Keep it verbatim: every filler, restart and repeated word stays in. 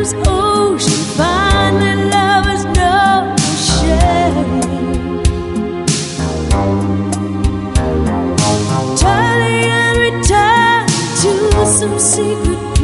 time's ocean, finally lovers know shame. Turning and return to some secret